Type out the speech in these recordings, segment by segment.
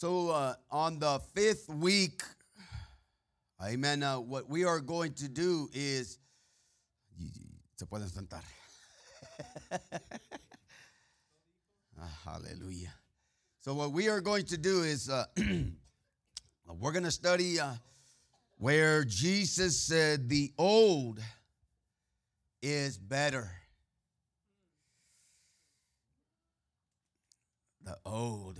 So on the fifth week, amen, what we are going to do is, se pueden sentar. Hallelujah. So what we are going to do is, we're going to study where Jesus said the old is better. The old.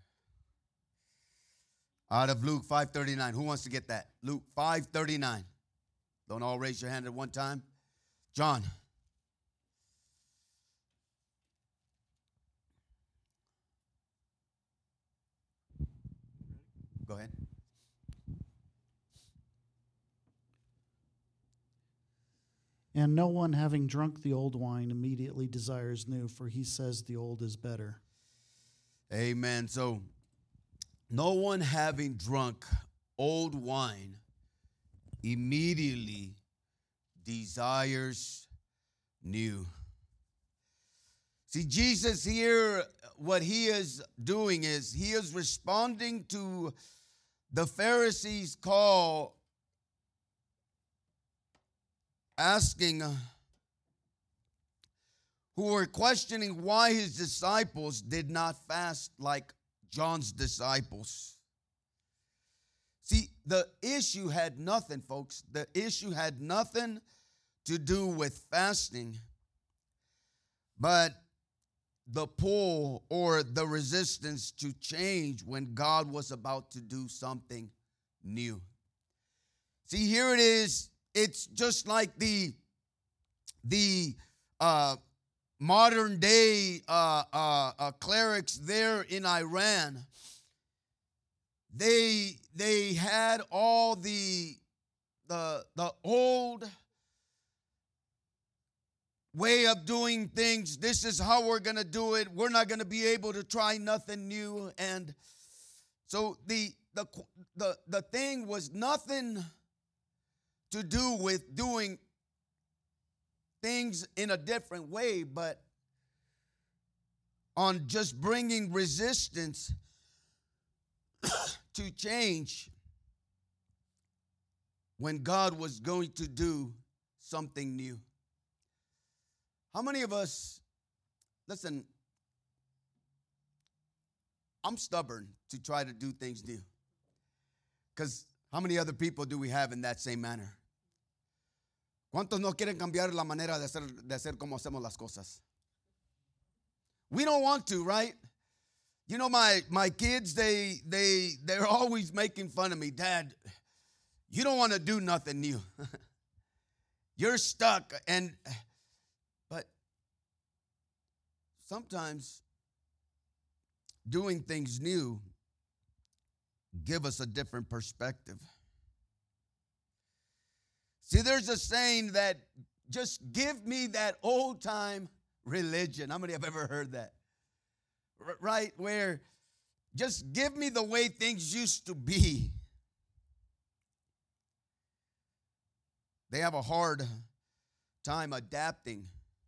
Out of Luke 5:39. Who wants to get that? Luke 5:39. Don't all raise your hand at one time. John. Go ahead. And no one, having drunk the old wine, immediately desires new, for he says the old is better. Amen. So, no one having drunk old wine immediately desires new. See, Jesus here, what he is doing is he is responding to the Pharisees' call, asking, who were questioning why his disciples did not fast like John's disciples. See, the issue had nothing, folks. The issue had nothing to do with fasting, but the pull or the resistance to change when God was about to do something new. See, here it is. It's just like the modern day clerics there in Iran. They had all the old way of doing things. This is how we're going to do it. We're not going to be able to try nothing new. And so the thing was nothing to do with doing things in a different way, but on just bringing resistance to change when God was going to do something new. How many of us, listen, I'm stubborn to try to do things new. Because how many other people do we have in that same manner? ¿Cuántos no quieren cambiar la manera de hacer como hacemos las cosas? We don't want to, right? You know, my kids, they're always making fun of me. Dad, you don't want to do nothing new. You're stuck. But sometimes doing things new give us a different perspective. See, there's a saying that just give me that old time religion. How many have ever heard that? Right? Where just give me the way things used to be. They have a hard time adapting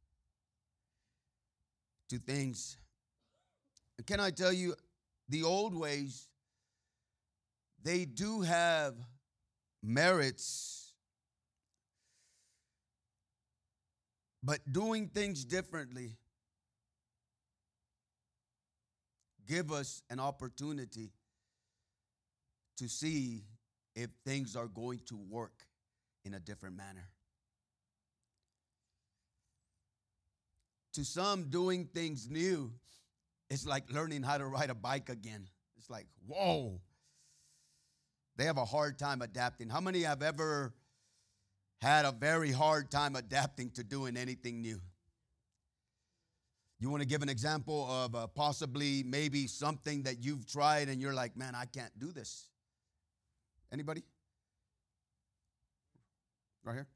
to things. And can I tell you, the old ways, they do have merits. But doing things differently give us an opportunity to see if things are going to work in a different manner. To some, doing things new is like learning how to ride a bike again. It's like, whoa. They have a hard time adapting. How many have ever had a very hard time adapting to doing anything new? You want to give an example of possibly maybe something that you've tried and you're like, man, I can't do this. Anybody? Right here.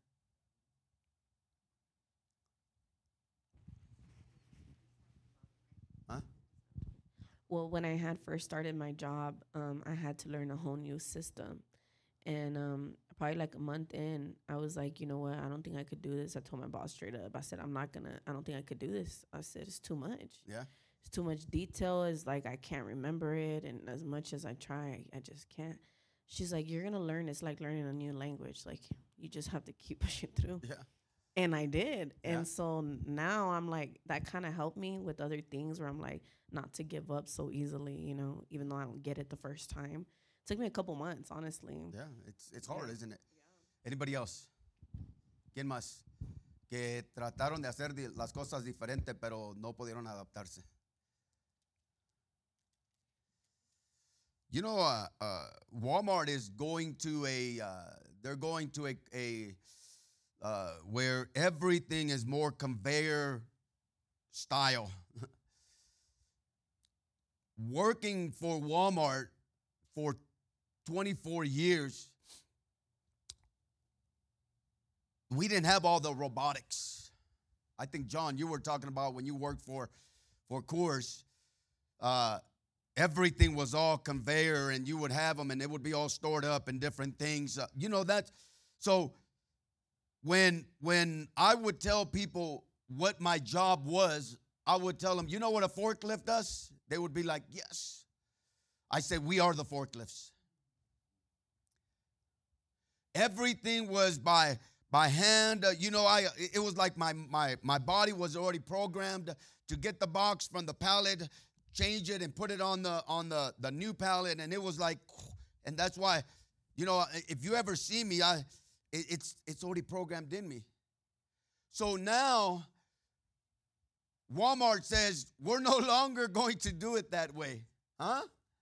Huh? Well, when I had first started my job, I had to learn a whole new system. And probably like a month in, I was like, you know what? I don't think I could do this. I told my boss straight up. I said, I don't think I could do this. I said, it's too much. Yeah. It's too much detail. It's like I can't remember it, and as much as I try, I just can't. She's like, you're gonna learn. It's like learning a new language. Like you just have to keep pushing through. Yeah. And I did. Yeah. And so now I'm like, that kind of helped me with other things where I'm like, not to give up so easily, even though I don't get it the first time. It took me a couple months, honestly. Yeah, it's hard, Yeah. isn't it? Anybody else? ¿Quién más? Que trataron de hacer las cosas diferentes, pero no pudieron adaptarse. You know, Walmart is going to they're going to where everything is more conveyor style. Working for Walmart for 24 years, we didn't have all the robotics. I think, John, you were talking about when you worked for Coors, everything was all conveyor, and you would have them, and it would be all stored up and different things. That's so. When I would tell people what my job was, I would tell them, you know what a forklift does? They would be like, yes. I said, we are the forklifts. Everything was by hand. It was like my body was already programmed to get the box from the pallet, change it, and put it on the new pallet. And it was like, and that's why, if you ever see me, it's already programmed in me. So now Walmart says we're no longer going to do it that way. Huh?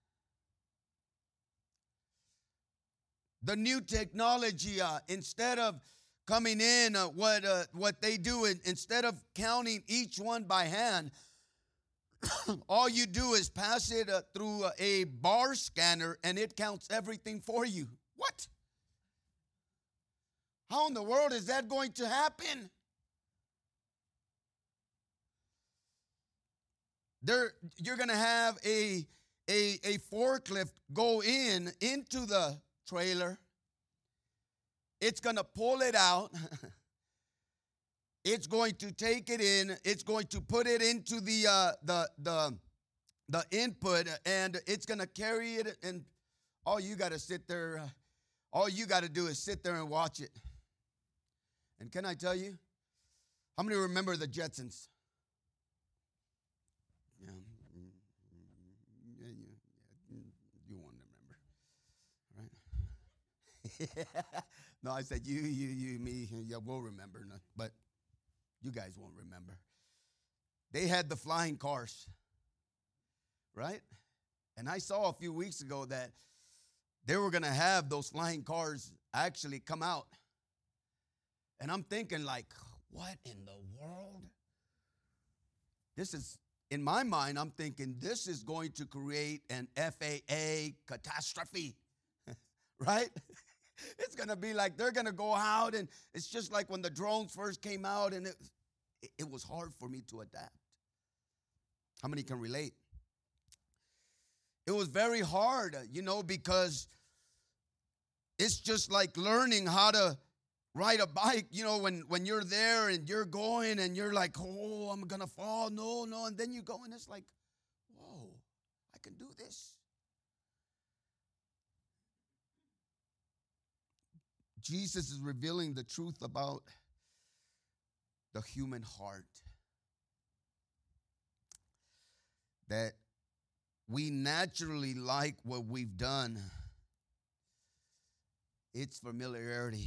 The new technology, instead of coming in, what they do, instead of counting each one by hand, all you do is pass it through a bar scanner, and it counts everything for you. What? How in the world is that going to happen? You're going to have a forklift go into the trailer. It's going to pull it out. It's going to take it in. It's going to put it into the input, and it's going to carry it. And all you got to sit there. All you got to do is sit there and watch it. And can I tell you, how many remember the Jetsons? Yeah, you won't remember, right? No, I said you, me, yeah, we'll remember, but you guys won't remember. They had the flying cars, right? And I saw a few weeks ago that they were going to have those flying cars actually come out. And I'm thinking, like, what in the world? This is, in my mind, I'm thinking this is going to create an FAA catastrophe, right? It's going to be like they're going to go out, and it's just like when the drones first came out, and it was hard for me to adapt. How many can relate? It was very hard, because it's just like learning how to ride a bike, when you're there and you're going and you're like, oh, I'm going to fall. No. And then you go and it's like, whoa, I can do this. Jesus is revealing the truth about the human heart. That we naturally like what we've done. It's familiarity.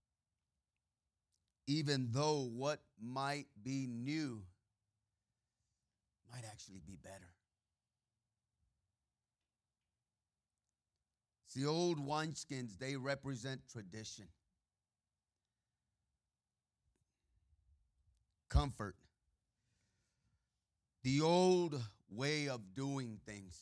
Even though what might be new might actually be better. See, old wineskins, they represent tradition, comfort, the old way of doing things.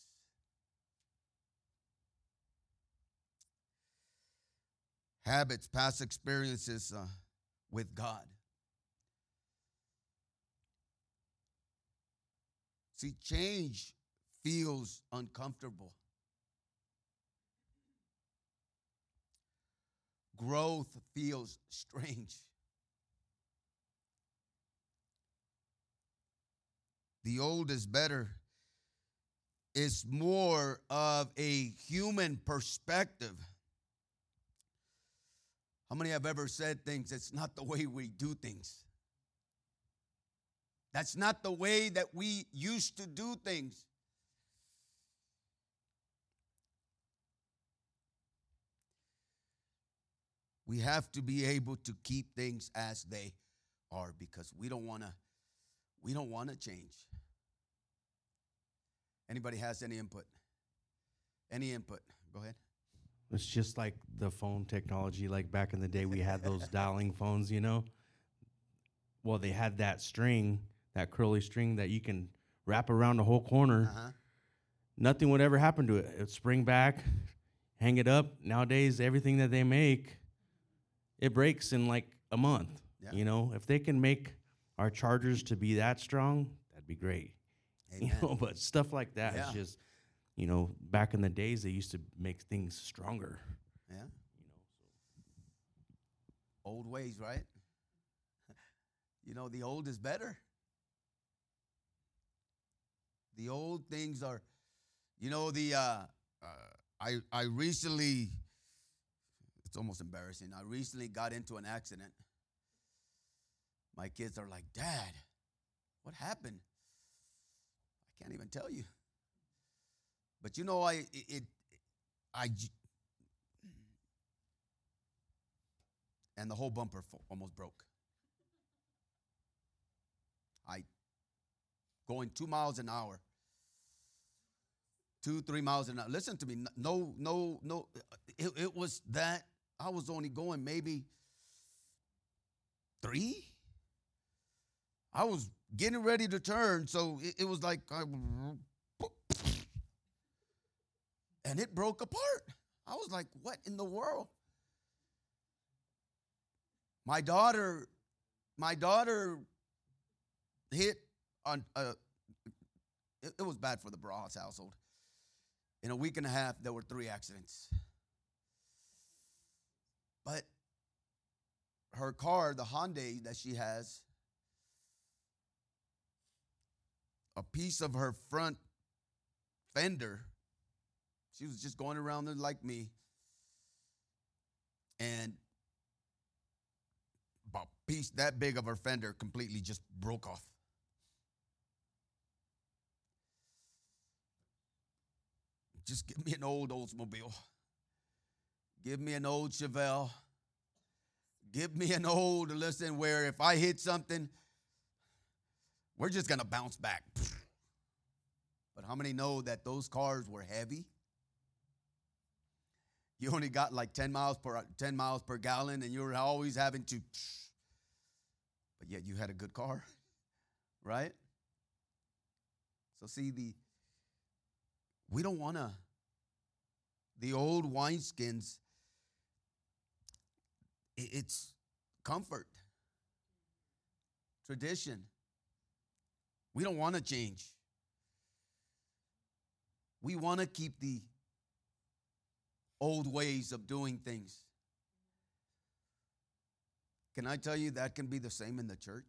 Habits, past experiences with God. See, change feels uncomfortable. Growth feels strange. The old is better is more of a human perspective. How many have ever said things, it's not the way we do things? That's not the way that we used to do things. We have to be able to keep things as they are because we don't want to change. Anybody has any input? Any input? Go ahead. It's just like the phone technology. Like back in the day, we had those dialing phones, you know. Well, they had that string, that curly string that you can wrap around the whole corner. Uh-huh. Nothing would ever happen to it. It'd spring back, hang it up. Nowadays, everything that they make, it breaks in like a month. Yeah. You know, if they can make our chargers to be that strong, that'd be great. Amen. You know, but stuff like that is Yeah. just, you know, back in the days they used to make things stronger. Yeah. You know, Old ways, right? You know, the old is better. The old things are, you know, I recently, it's almost embarrassing. I recently got into an accident. My kids are like, Dad, what happened? I can't even tell you. But you know, and the whole bumper almost broke. Going 2 miles an hour. 2-3 miles an hour. Listen to me. No. It was that I was only going maybe 3. I was getting ready to turn, so it was like, and it broke apart. I was like, what in the world? My daughter hit on, it was bad for the Barajas household. In a week and a half, there were 3 accidents. But her car, the Hyundai that she has, a piece of her front fender, she was just going around there like me, and a piece that big of her fender completely just broke off. Just give me an old Oldsmobile. Give me an old Chevelle. Give me an old, listen, where if I hit something, we're just going to bounce back. But how many know that those cars were heavy? You only got like 10 miles per gallon, and you were always having to, but yet you had a good car, right? So see, we don't want to, the old wineskins, it's comfort, tradition. We don't want to change. We want to keep the old ways of doing things. Can I tell you that can be the same in the church?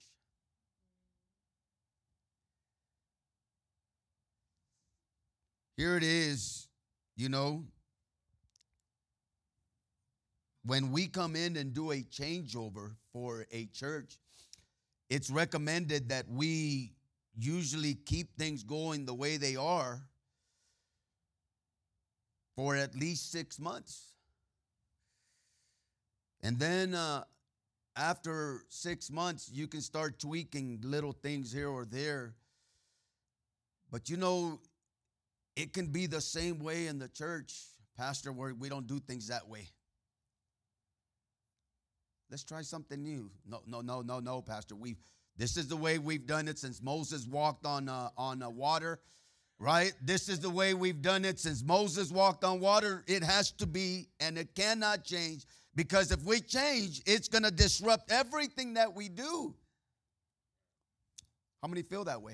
Here it is, you know, when we come in and do a changeover for a church, it's recommended that we usually keep things going the way they are for at least 6 months. And then after 6 months, you can start tweaking little things here or there. But you know, it can be the same way in the church, Pastor, where we don't do things that way. Let's try something new. No, Pastor. This is the way we've done it since Moses walked on water, right? This is the way we've done it since Moses walked on water. It has to be, and it cannot change, because if we change, it's going to disrupt everything that we do. How many feel that way?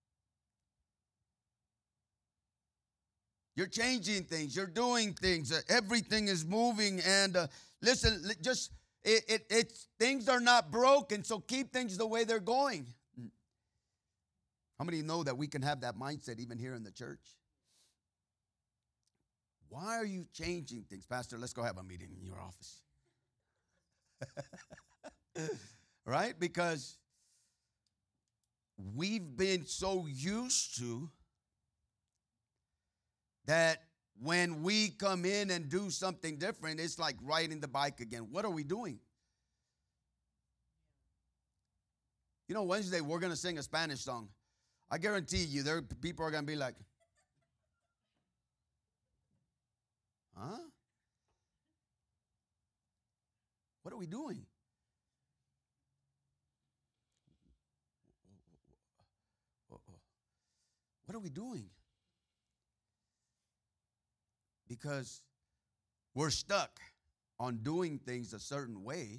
You're changing things. You're doing things. Everything is moving. And listen, just it's things are not broken, so keep things the way they're going. How many know that we can have that mindset even here in the church? Why are you changing things? Pastor, let's go have a meeting in your office. Right? Because we've been so used to that when we come in and do something different, it's like riding the bike again. What are we doing? You know, Wednesday we're going to sing a Spanish song. I guarantee you there people are going to be like, huh? What are we doing? What are we doing? Because we're stuck on doing things a certain way.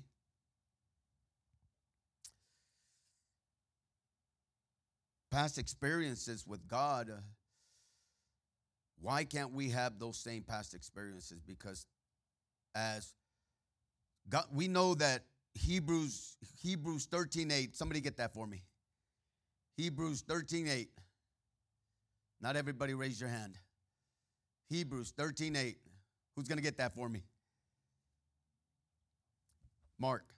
Past experiences with God, why can't we have those same past experiences? Because as God, we know that Hebrews 13:8, somebody get that for me. Hebrews 13:8. Not everybody raise your hand. Hebrews 13:8. Who's going to get that for me? Mark.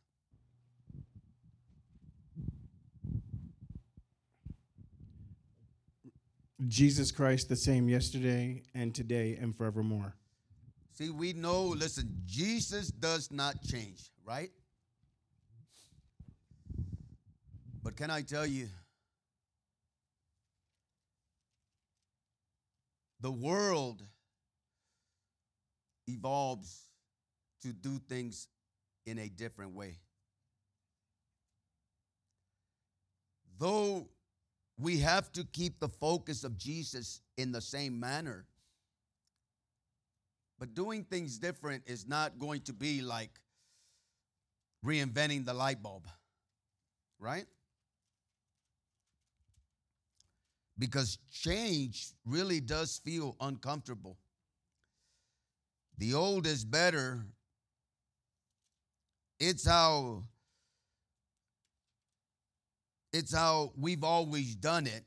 Jesus Christ the same yesterday and today and forevermore. See, we know, listen, Jesus does not change, right? But can I tell you, the world evolves to do things in a different way. Though we have to keep the focus of Jesus in the same manner, but doing things different is not going to be like reinventing the light bulb, right? Because change really does feel uncomfortable. The old is better. It's how we've always done it.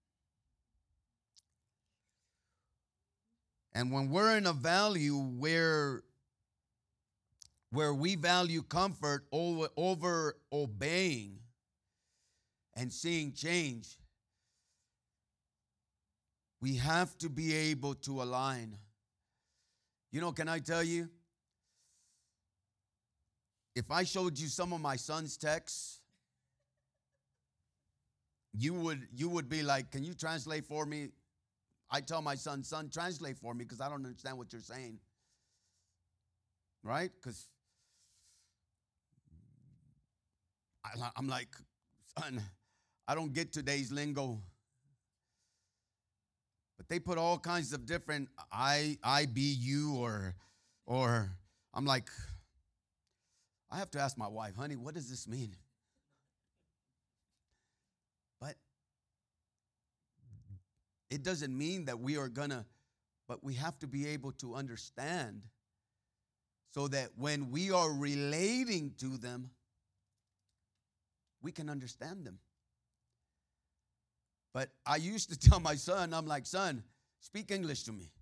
And when we're in a value where we value comfort over obeying and seeing change, we have to be able to align. You know, can I tell you? If I showed you some of my son's texts, you would be like, can you translate for me? I tell my son, translate for me because I don't understand what you're saying. Right? Because I'm like, son, I don't get today's lingo. But they put all kinds of different I, be, you, or I'm like, I have to ask my wife, honey, what does this mean? But it doesn't mean that we are but we have to be able to understand so that when we are relating to them, we can understand them. But I used to tell my son, I'm like, son, speak English to me.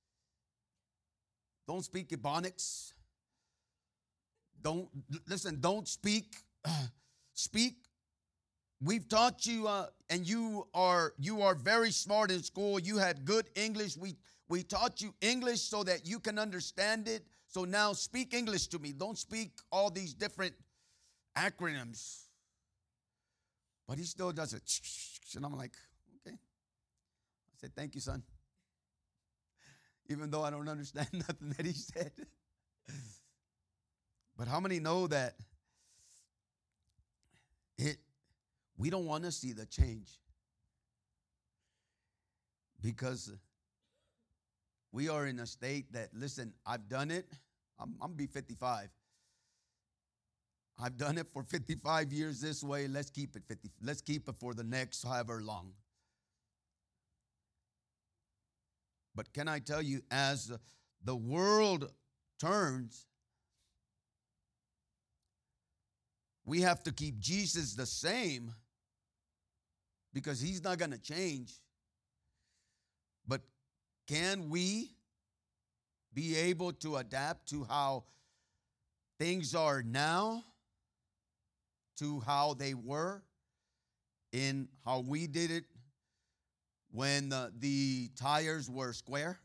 Don't speak Ebonics. Don't speak. Speak. We've taught you, and you are very smart in school. You had good English. We taught you English so that you can understand it. So now speak English to me. Don't speak all these different acronyms. But he still does it. And I'm like, okay. I said, thank you, son. Even though I don't understand nothing that he said. But how many know that we don't want to see the change? Because we are in a state that, listen, I've done it. I'm going to be 55. I've done it for 55 years this way. Let's keep it 50. Let's keep it for the next however long. But can I tell you, as the world turns, we have to keep Jesus the same because he's not going to change. But can we be able to adapt to how things are now, to how they were, in how we did it when the tires were square?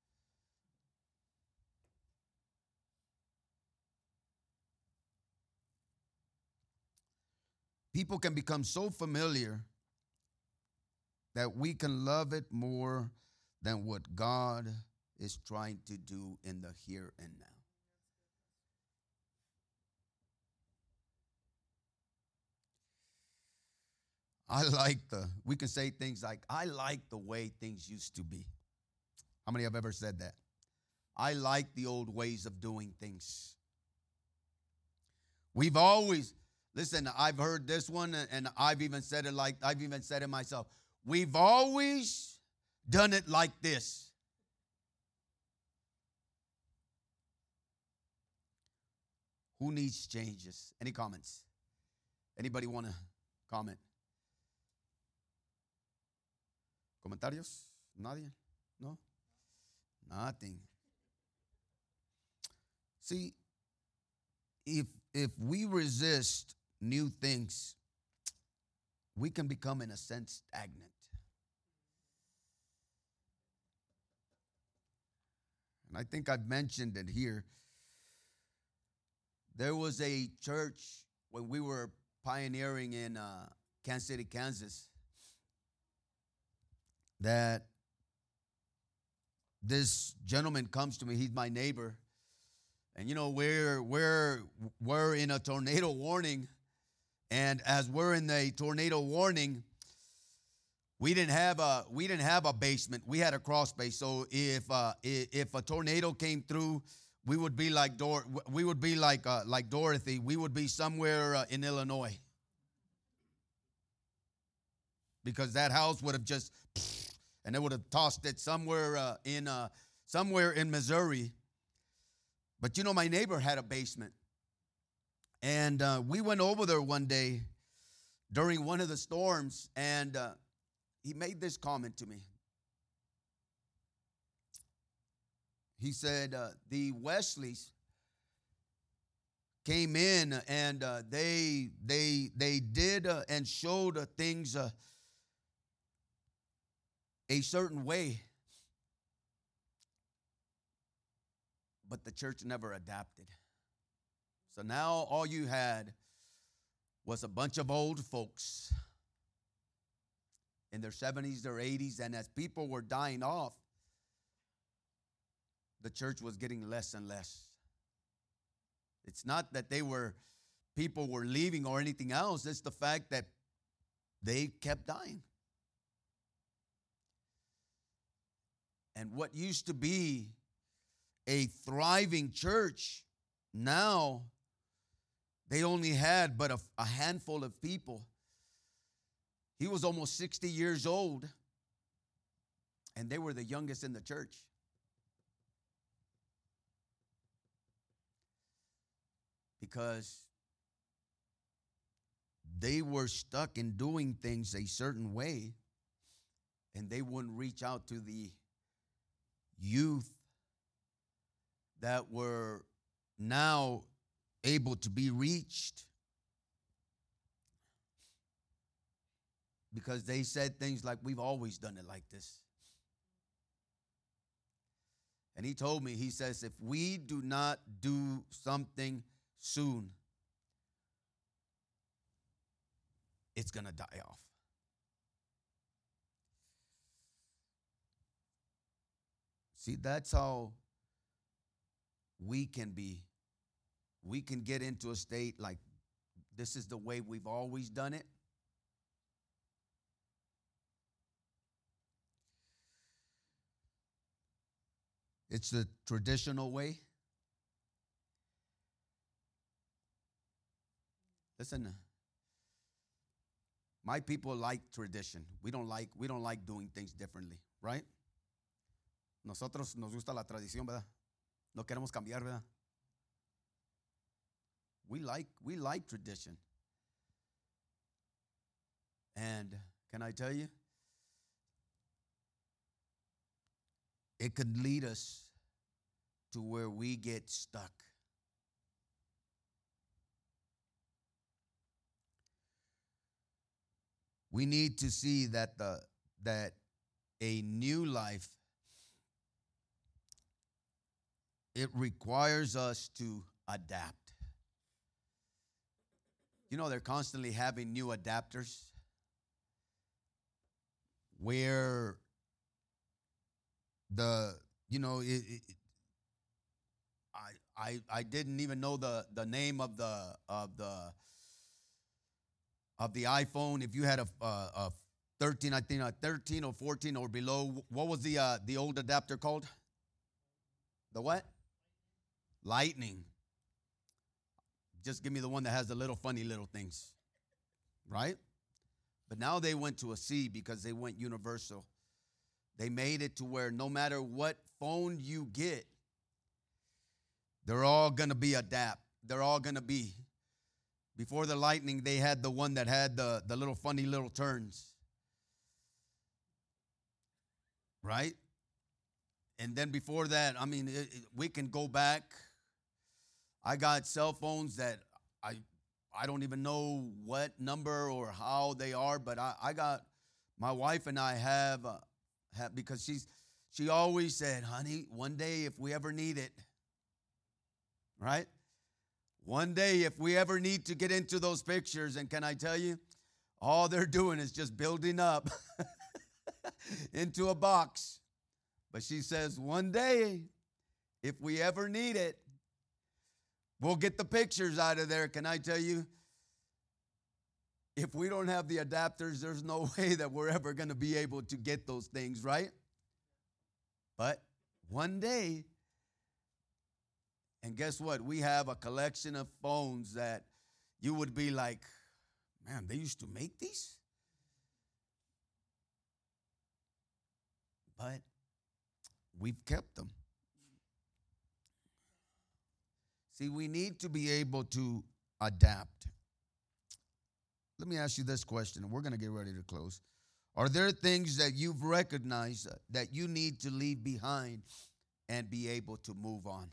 People can become so familiar that we can love it more than what God is trying to do in the here and now. We can say things like, I like the way things used to be. How many have ever said that? I like the old ways of doing things. We've always, listen, I've heard this one and I've even said it myself. We've always done it like this. Who needs changes? Any comments? Anybody want to comment? ¿Comentarios? Nadie? No? Nothing. See, if we resist new things, we can become, in a sense, stagnant. And I think I've mentioned it here. There was a church when we were pioneering in Kansas City, Kansas, that this gentleman comes to me. He's my neighbor. And, you know, we're in a tornado warning. And as we're in the tornado warning, we didn't have a basement. We had a crawl space. So if a tornado came through, we would be like Dorothy. We would be somewhere in Illinois, because that house would have just, and they would have tossed it somewhere in Missouri. But you know, my neighbor had a basement, and we went over there one day during one of the storms, and he made this comment to me. He said, the Wesleys came in and they did and showed things a certain way, but the church never adapted. So now all you had was a bunch of old folks in their 70s, their 80s, and as people were dying off, the church was getting less and less. It's not that people were leaving or anything else. It's the fact that they kept dying. And what used to be a thriving church, now they only had but a handful of people. He was almost 60 years old, and they were the youngest in the church. Because they were stuck in doing things a certain way, and they wouldn't reach out to the youth that were now able to be reached, because they said things like, we've always done it like this. And he told me, he says, if we do not do something soon, it's going to die off. See, that's how we can be. We can get into a state like, this is the way we've always done it. It's the traditional way. Listen, my people like tradition. We don't like doing things differently, right? Nosotros nos gusta la tradición, ¿verdad? No queremos cambiar, ¿verdad? We like tradition. And can I tell you? It could lead us to where we get stuck. We need to see that a new life, it requires us to adapt. You know, they're constantly having new adapters where I didn't even know the name of the iPhone. If you had a 13, I think a 13 or 14 or below, what was the old adapter called? The what? Lightning. Just give me the one that has the little funny little things, right? But now they went to a C because they went universal. They made it to where no matter what phone you get, they're all going to be adapt. They're all going to be. Before the Lightning, they had the one that had the little funny little turns, right? And then before that, I mean, we can go back. I got cell phones that I don't even know what number or how they are, but I got, my wife and I have because she always said, honey, one day if we ever need it, right? One day if we ever need to get into those pictures, and can I tell you, all they're doing is just building up into a box. But she says, one day, if we ever need it, we'll get the pictures out of there. Can I tell you, if we don't have the adapters, there's no way that we're ever going to be able to get those things, right? But one day, and guess what? We have a collection of phones that you would be like, man, they used to make these? But we've kept them. See, we need to be able to adapt. Let me ask you this question, and we're going to get ready to close. Are there things that you've recognized that you need to leave behind and be able to move on?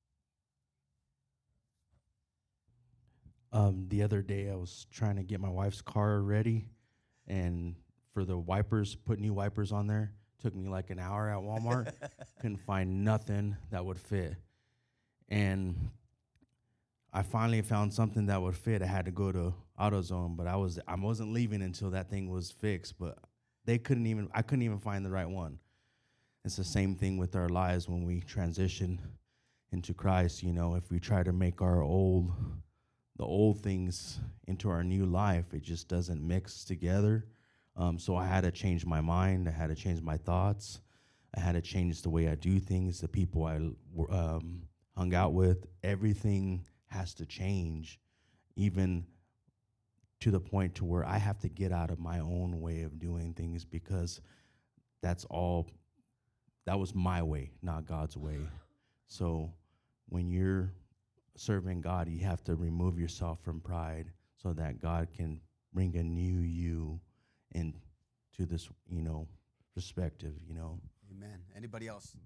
The other day, I was trying to get my wife's car ready, and for the wipers, put new wipers on there. Took me like an hour at Walmart. Couldn't find nothing that would fit. And I finally found something that would fit. I had to go to AutoZone, but I wasn't leaving until that thing was fixed. But I couldn't even find the right one. It's the same thing with our lives when we transition into Christ. You know, if we try to make the old things into our new life, it just doesn't mix together. So I had to change my mind. I had to change my thoughts. I had to change the way I do things, the people I hung out with. Everything has to change, even to the point to where I have to get out of my own way of doing things, because that was my way, not God's way. So when you're serving God, you have to remove yourself from pride so that God can bring a new you into this, perspective, Amen. Anybody else?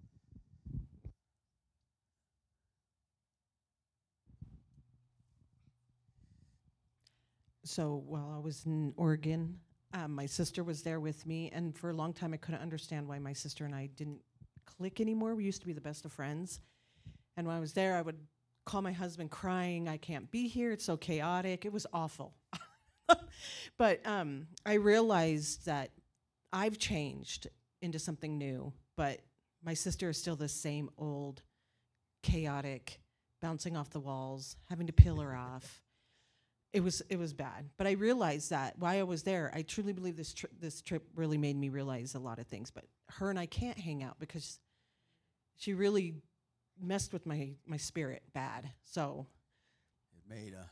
So while I was in Oregon, my sister was there with me, and for a long time I couldn't understand why my sister and I didn't click anymore. We used to be the best of friends. And when I was there, I would call my husband crying, I can't be here, it's so chaotic. It was awful. But I realized that I've changed into something new, but my sister is still the same old, chaotic, bouncing off the walls, having to peel her off. It was bad. But I realized that while I was there, I truly believe this trip really made me realize a lot of things. But her and I can't hang out because she really messed with my spirit bad. So it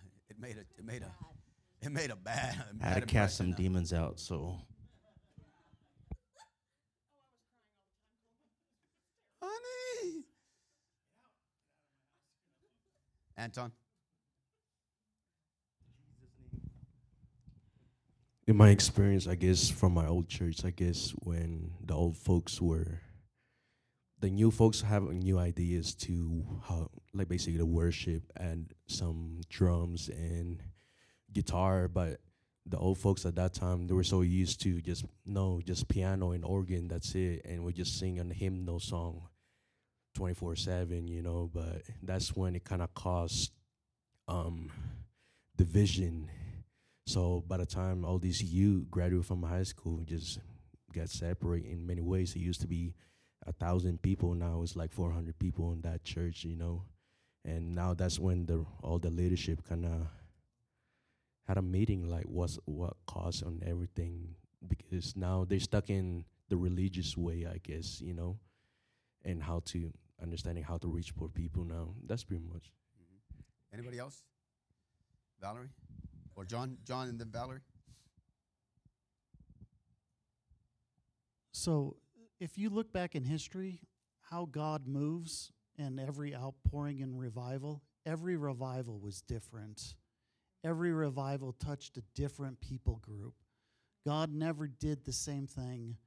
made a bad. I had to cast some demons out. So, honey, Anton. In my experience, I guess, from my old church, I guess when the old folks were the new folks have new ideas to how, like basically the worship and some drums and guitar, but the old folks at that time, they were so used to just piano and organ, that's it, and we just sing a hymnal song 24/7, but that's when it kind of caused division. So by the time all these youth graduate from high school, just got separated in many ways. It used to be 1,000 people, now it's like 400 people in that church, and now that's when all the leadership kind of had a meeting, like what caused on everything, because now they're stuck in the religious way, I guess, and understanding how to reach poor people now. That's pretty much. Anybody else? Valerie? Or John and then Valerie? So, if you look back in history, how God moves and every outpouring and revival, every revival was different. Every revival touched a different people group. God never did the same thing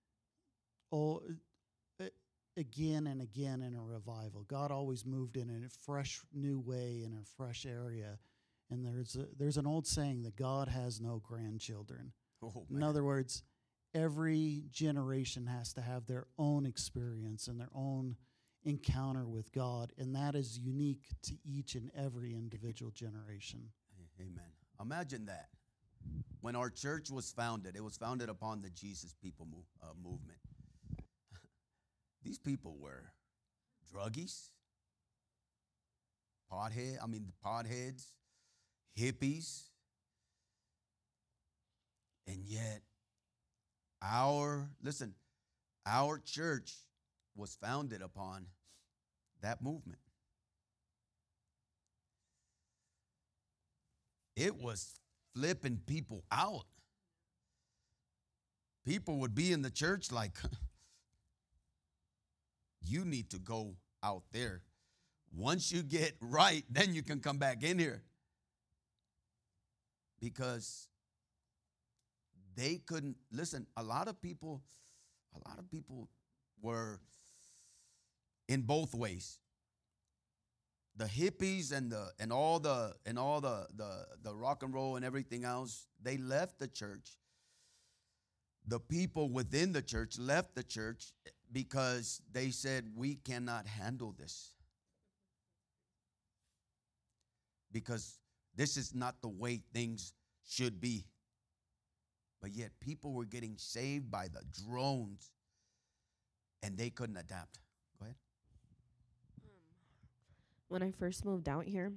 again and again in a revival. God always moved in a fresh new way in a fresh area. And there's an old saying that God has no grandchildren. Oh, in other words, every generation has to have their own experience and their own encounter with God, and that is unique to each and every individual generation. Amen. Imagine that. When our church was founded, it was founded upon the Jesus People movement. These people were druggies, potheads, hippies, and yet our church was founded upon that movement. It was flipping people out. People would be in the church like, you need to go out there. Once you get right, then you can come back in here. Because they couldn't listen. A lot of people were in both ways. The hippies and all the rock and roll and everything else, they left the church. The people within the church left the church because they said, we cannot handle this. Because this is not the way things should be. But yet people were getting saved by the drones and they couldn't adapt. Go ahead. When I first moved out here,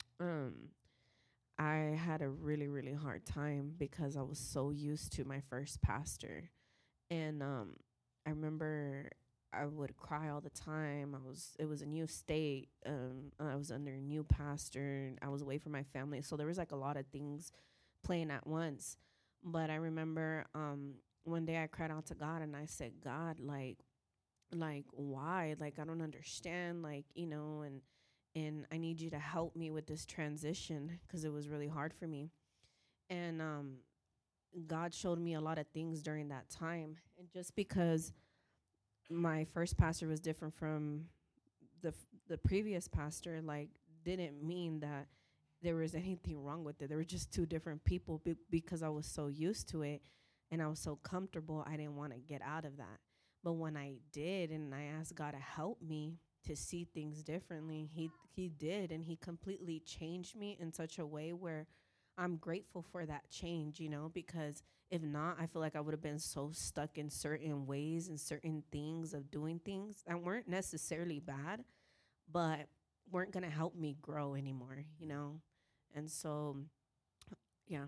I had a really, really hard time because I was so used to my first pastor. And I remember I would cry all the time. It was a new state. I was under a new pastor. I was away from my family. So there was like a lot of things playing at once. But I remember one day I cried out to God and I said, God, like why? Like, I don't understand, and I need you to help me with this transition because it was really hard for me. And God showed me a lot of things during that time. And just because my first pastor was different from the previous pastor, didn't mean that there was anything wrong with it. There were just two different people because I was so used to it and I was so comfortable, I didn't want to get out of that. But when I did and I asked God to help me to see things differently, he did, and he completely changed me in such a way where I'm grateful for that change, because if not, I feel like I would have been so stuck in certain ways and certain things of doing things that weren't necessarily bad, but weren't going to help me grow anymore, And so, yeah.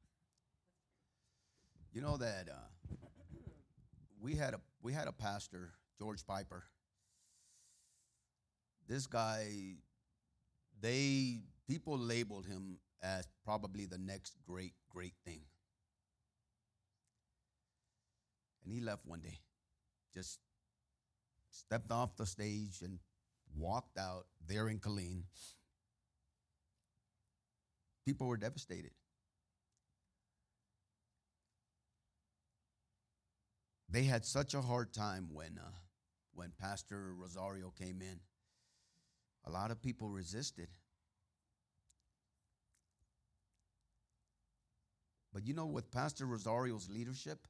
You know that we had a pastor, George Piper. This guy, people labeled him as probably the next great thing. And he left one day, just stepped off the stage and walked out there in Killeen. People were devastated. They had such a hard time when Pastor Rosario came in. A lot of people resisted. But you know, with Pastor Rosario's leadership,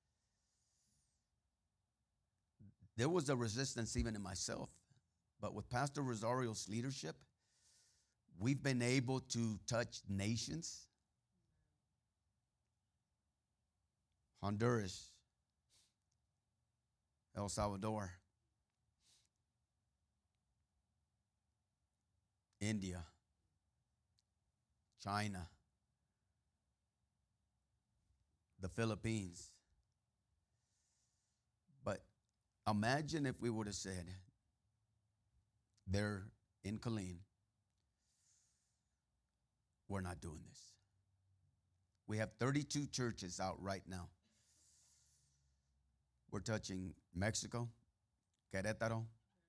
there was a resistance even in myself. But with Pastor Rosario's leadership, we've been able to touch nations. Honduras, El Salvador, India, China, the Philippines. But imagine if we would have said, they're in Killeen, we're not doing this. We have 32 churches out right now. We're touching Mexico, Querétaro.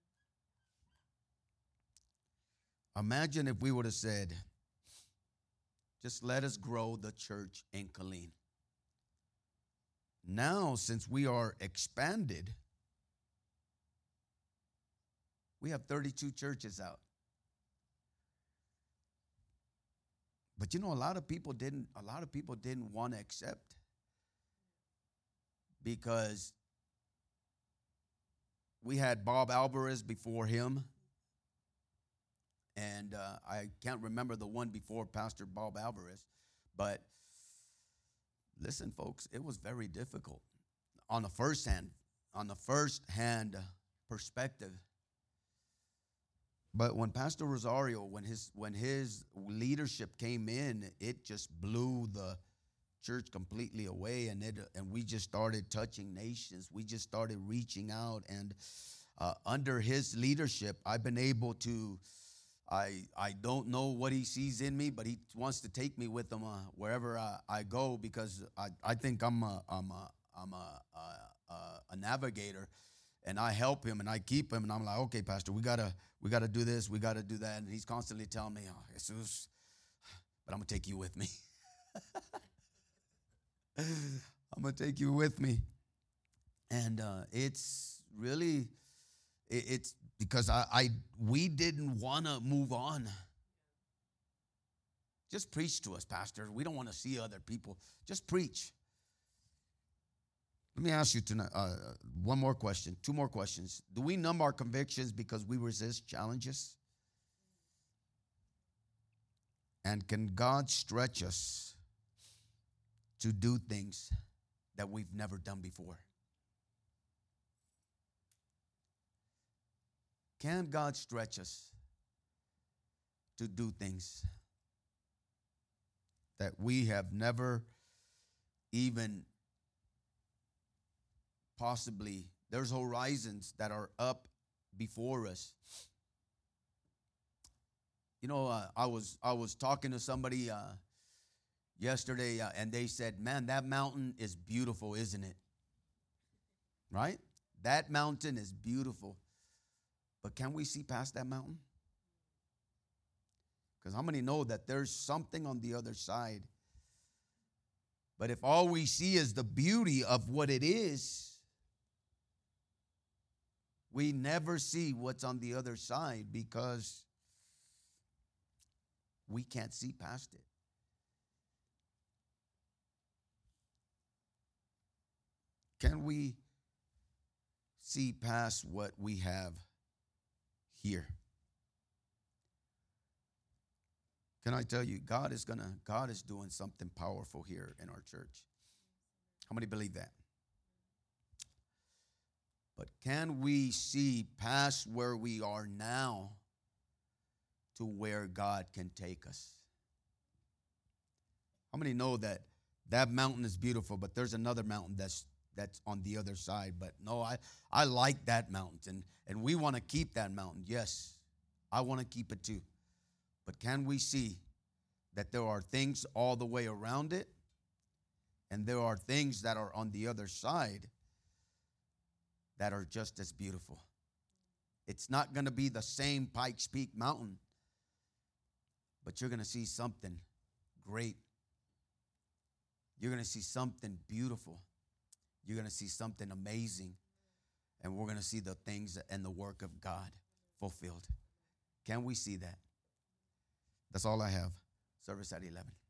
Imagine if we would have said, just let us grow the church in Killeen. Now, since we are expanded, we have 32 churches out. But you know, a lot of people didn't want to accept, because we had Bob Alvarez before him, and I can't remember the one before Pastor Bob Alvarez, but listen, folks, it was very difficult on the first hand perspective. But when Pastor Rosario, when his leadership came in, it just blew the church completely away, and we just started touching nations. We just started reaching out, and under his leadership, I've been able to. I don't know what he sees in me, but he wants to take me with him wherever I go, because I think I'm a navigator, and I help him and I keep him, and I'm like, okay, Pastor, we gotta do this, we gotta do that, and he's constantly telling me, oh, Jesus, but I'm gonna take you with me. I'm gonna take you with me, and it's really, it's because we didn't want to move on. Just preach to us, Pastor. We don't want to see other people. Just preach. Let me ask you tonight one more question, two more questions. Do we numb our convictions because we resist challenges? And can God stretch us to do things that we've never done before? Can God stretch us to do things that we have never even possibly, there's horizons that are up before us. You know, I was talking to somebody yesterday, and they said, man, that mountain is beautiful, isn't it? Right? That mountain is beautiful. But can we see past that mountain? Because how many know that there's something on the other side? But if all we see is the beauty of what it is, we never see what's on the other side, because we can't see past it. Can we see past what we have here? Can I tell you, God is doing something powerful here in our church. How many believe that? But can we see past where we are now to where God can take us? How many know that that mountain is beautiful, but there's another mountain that's on the other side? But no, I like that mountain, and we want to keep that mountain. Yes, I want to keep it too. But can we see that there are things all the way around it, and there are things that are on the other side that are just as beautiful? It's not going to be the same Pikes Peak mountain, but you're going to see something great. You're going to see something beautiful. You're going to see something amazing. And we're going to see the things and the work of God fulfilled. Can we see that? That's all I have. Service at 11.